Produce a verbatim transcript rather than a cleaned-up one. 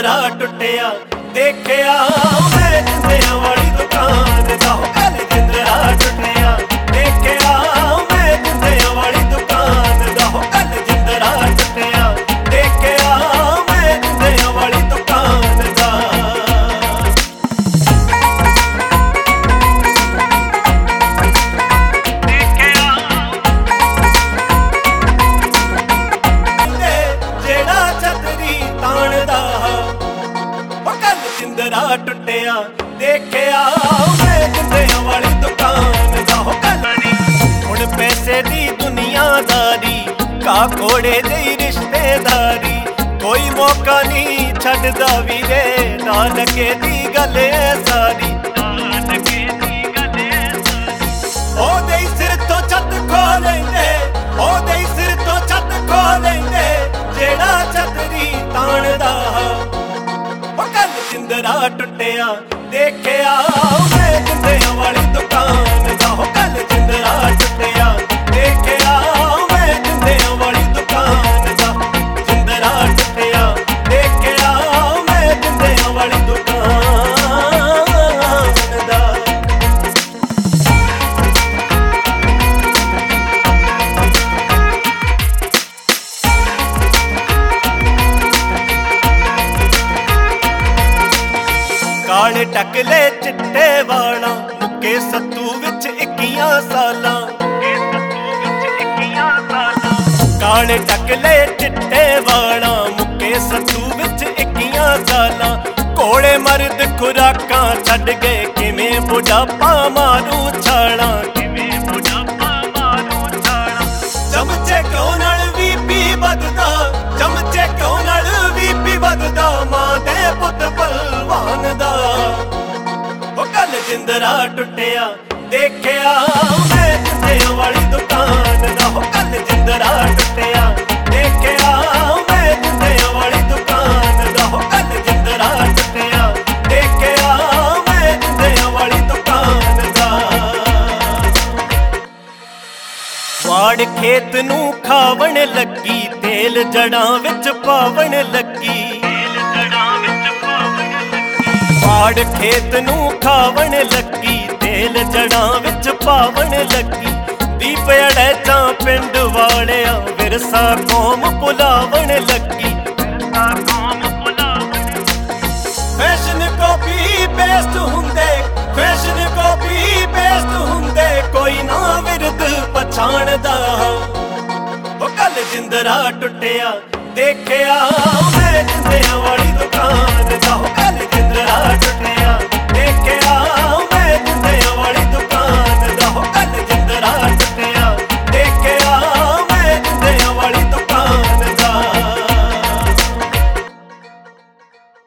ਜਿੰਦਰਾ ਟੁੱਟਿਆ ਦੇਖਿਆ ਮੈਂ ਜਿੰਦਿਆਂ ਵਾਲੀ ਦੁਕਾਨ ਦਾ ਹੋ ਕੱਲ ਜਿੰਦਰਾ ਟੁੱਟਿਆ ਦੇਖਿਆ ਮੈਂ ਜਿੰਦਿਆਂ ਵਾਲੀ ਦੁਕਾਨ ਦਾ ਹੋ ਕੱਲ ਜਿੰਦਰਾ ਟੁੱਟਿਆ ਦੇਖਿਆ ਮੈਂ ਜਿੰਦਿਆਂ ਵਾਲੀ ਦੁਕਾਨ ਦਾ ਜਿੰਦਰਾ ਟੁੱਟਿਆ ਦੇਖਿਆ ਮੈਂ ਜਿੰਦਿਆਂ ਵਾਲੀ ਦੁਕਾਨ ਦਾ ਹੋ ਕੱਲ ਹੁਣ ਪੈਸੇ ਦੀ ਦੁਨੀਆਦਾਰੀ ਕਾ ਕੋੜੇ ਦੀ ਰਿਸ਼ਤੇਦਾਰੀ ਕੋਈ ਮੌਕਾ ਨਹੀਂ ਛੱਡਦਾ ਵੀਰੇ ਨਾ ਲੱਗੇ ਦੀ ਗੱਲ ਸਾਰੀ ਉਹਦੇ ਸਿਰ ਤੋਂ ਛੱਤ ਖੋ ਲੈਂਦੇ ਉਹਦੇ ਸਿਰ ਤੋਂ ਛੱਤ ਖੋ ਲੈਂਦੇ ਜਿਹੜਾ ਛਤਰੀ ਤਾਣਦਾ ਕੱਲ ਜਿੰਦਰਾ ਟੁੱਟਿਆ ਦੇਖਿਆ ਮੈਂ ਜਿੰਦਿਆਂ ਵਾਲੀ ਦੁਕਾਨ ਦਾ ਹੋ ਕੱਲ ਜਿੰਦਰਾ ਟੁੱਟਿਆ ਦੇਖਿਆ ਮੈਂ ਜਿੰਦਿਆਂ ਵਾਲੀ ਦੁਕਾਨ ਦਾ ਜਿੰਦਰਾ ਟੁੱਟਿਆ ਦੇਖਿਆ ਮੈਂ ਜਿੰਦਿਆਂ ਵਾਲੀ ਦੁਕਾਨ ਦਾ ਕਾਲੇ ਟਕਲੇ ਚਿੱਟੇ ਵਾਲਾਂ ਮੁੱਕੇ ਸੱਤੂ ਵਿੱਚ ਇੱਕੀਆਂ ਸਾਲਾਂ ਕਾਲੇ ਟਕਲੇ ਚਿੱਟੇ ਵਾਲਾਂ ਮੁੱਕੇ ਸੱਤੂ ਵਿੱਚ ਇੱਕੀਆਂ ਸਾਲਾਂ ਕੋਲੇ ਮਰਦ ਖੁਰਾਕਾਂ ਛੱਡ ਗਏ ਕਿਵੇਂ ਬੁਢਾਪਾ ਮਾਰੂ ਛਾਲਾਂ ਕਿਵੇਂ ਬੁਢਾਪਾ ਮਾਰੂ ਛਾਲਾਂ ਚਮਚੇ ਕਿਉਂ ਨਾਲ ਵੀ ਪੀ ਵੱਧਦਾ ਚਮਚੇ ਕਿਉਂ ਨਾਲ ਵੀ ਪੀ ਵੱਧਦਾ ਮਾਂ ਦੇ ਪੁੱਤ ਭਲਵਾਨ ਦਾ ਉਹ ਕੱਲ ਜਿੰਦਰਾ ਟੁੱਟਿਆ ਦੇਖਿਆ ਮੈਂ ਜਿੰਦਿਆਂ ਵਾਲੀ ਦੁਕਾਨ ਦਾ ਹੋ ਕੱਲ ਜਿੰਦਰਾ ਟੁੱਟਿਆ ਦੇਖਿਆ ਮੈਂ ਜਿੰਦਿਆਂ ਵਾਲੀ ਦੁਕਾਨ ਦਾ ਹੋ ਕੱਲ ਜਿੰਦਰਾ ਟੁੱਟਿਆ ਦੇਖਿਆ ਮੈਂ ਜਿੰਦਿਆਂ ਵਾਲੀ ਦੁਕਾਨ ਦਾ ਵਾੜ ਖੇਤ ਨੂੰ ਖਾਵਣ ਲੱਗੀ ਤੇਲ ਜੜਾਂ ਵਿੱਚ ਪਾਵਣ ਲੱਗੀ ਵਾੜ ਖੇਤ ਨੂੰ ਖਾਵਣ ਲੱਗੀ ਤੇਲ ਜੜਾਂ ਵਿੱਚ ਪਾਵਣ ਲੱਗੀ ਦੀਪ ਅੜੈਚਾਂ ਪਿੰਡ ਵਾਲਿਆਂ ਵਿਰਸਾ ਕੌਮ ਭੁਲਾਵਣ ਲੱਗੀ ਫੈਸ਼ਨ ਕਾਪੀ ਪੇਸਟ ਹੁੰਦੇ ਫੈਸ਼ਨ ਕਾਪੀ ਪੇਸਟ ਹੁੰਦੇ ਕੋਈ ਨਾ ਵਿਰਦ ਪਛਾਣਦਾ ਉਹ ਕੱਲ ਜਿੰਦਰਾ ਟੁੱਟਿਆ ਦੇਖਿਆ ਮੈਂ ਜਿੰਦਿਆਂ ਵਾਲੀ ਦੁਕਾਨ ਦਾ ਹੋ ਕੱਲ ਜਿੰਦਰਾ ਟੁੱਟਿਆ ਦੇਖਿਆ